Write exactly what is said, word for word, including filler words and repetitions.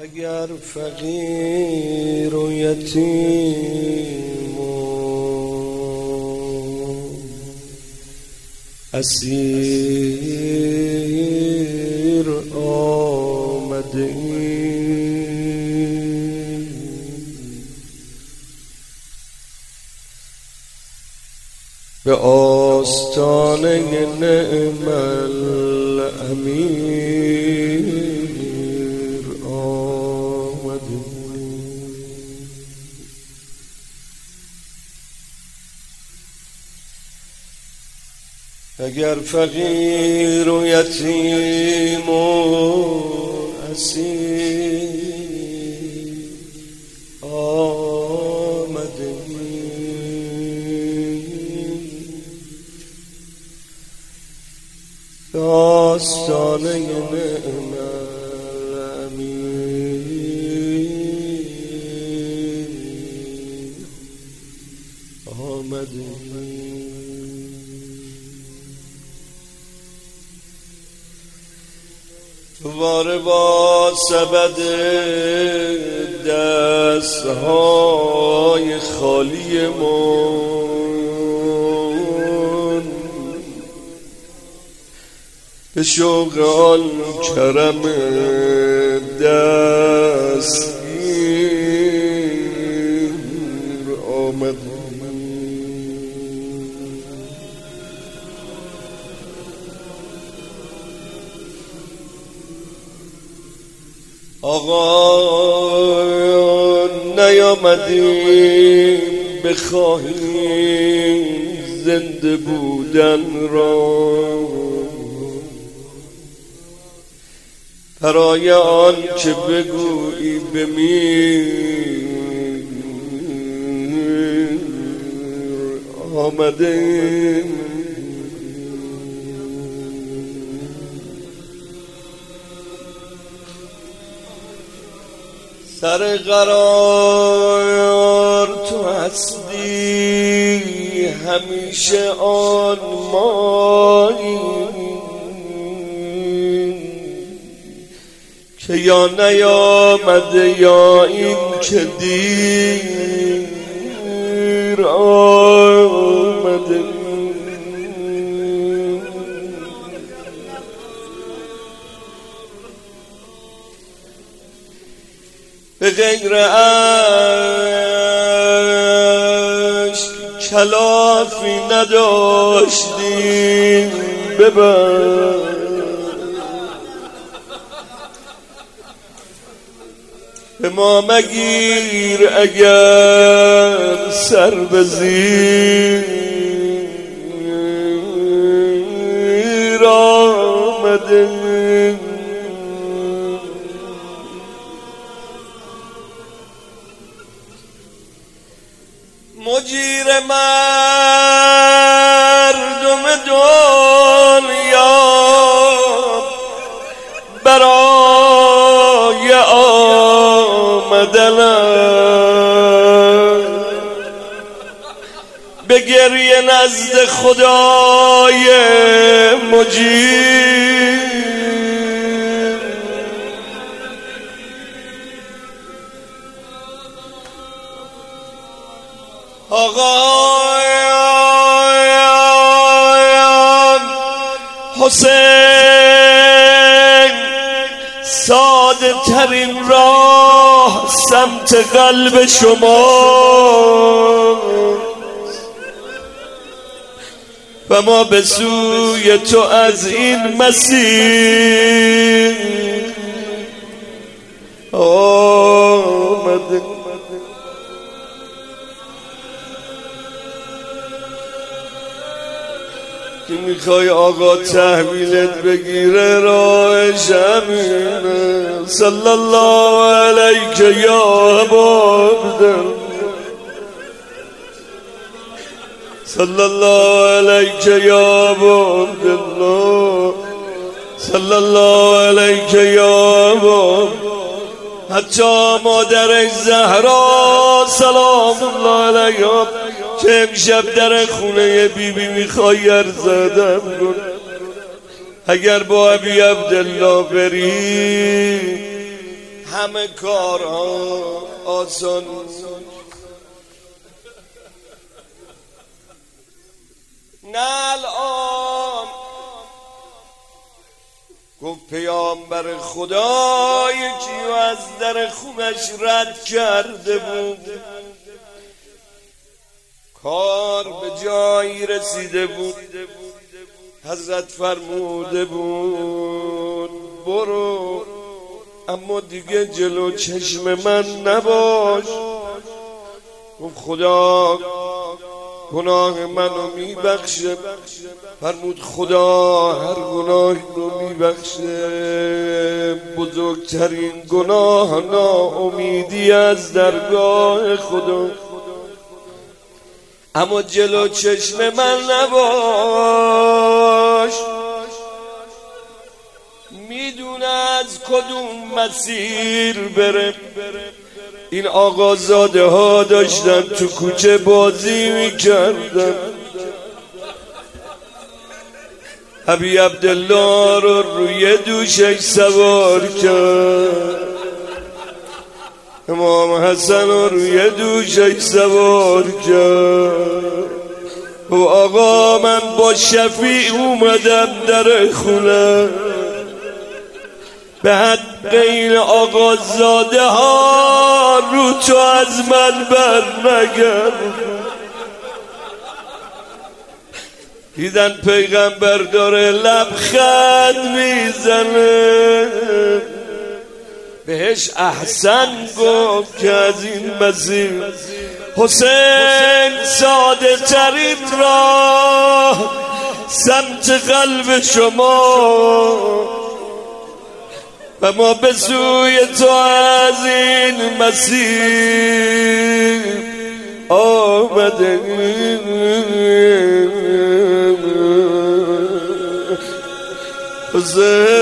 اگر فقیر و یتیم و اسیر آمده ایم به آستانه نعم الامیر اگر فقیر و یتیم و اسیر آمده به آستانه نعم الامیر آمده دوباره با سبد دستهای خالی من به شوق آن کرم دستگیر آمد. آقا نیامدیم بخواهیم زنده بودن را، برای آن که بگویی بمیر آمدیم. سر قرار تو هستی، همیشه آن مایی که یا نیامده یا این که دیر آمده. به غیر عشق کلافی نداشتیم ببر، به ما مگیر اگر سر به زیر آمده. مجیر مردم دنیا برای آمدنم به گریه نزد خدای مجیر. آقایان حسین ساده ترین راه سمت قلب شما و ما به سوی تو از این مسیر آمده. که میخوای آقا تحویلت بگیره راهش همینه. صلی الله علیک یا ابا عبدالله، صلی الله علیک یا ابا عبدالله، صلی الله علیک یا ابا. حتی مادرش زهرا سلام الله علیها که امشب در خونه بی بی میخوای زدم کن، اگر با ابی عبدالله بری همه کارها آسان. نه الان گفت پیامبر خدا یکی و از در خونش رد کرده بود، کار به جایی رسیده بود، حضرت فرموده بود برو اما دیگه جلو چشم من نباش. گفت خدا گناه منو میبخشه. فرمود خدا هر گناه رو میبخشه، بزرگترین گناه ناامیدی از درگاه خدا. اما جلو چشم من نباش. میدونه از کدوم مسیر بره. این آقازاده ها داشتن تو کوچه بازی میکردن، ابی عبدالله رو روی دوشش سوار کرد، امام حسن رو روی دوشش سوار کرد. و آقا من با شفیع اومدم در خونه، به حق این آقازاده ها رو تو از من بر نگرد. دیدن پیغمبر داره لبخند میزنه، بهش احسن گفت که از این مسیر حسین ساده ترین راه سمت قلب شما و ما به سوی تو از این مسیر آمده. حسین